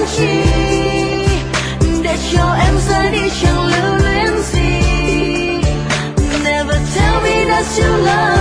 chi, để cho em rời đi chẳng lưu luyến gì. Never tell me that you love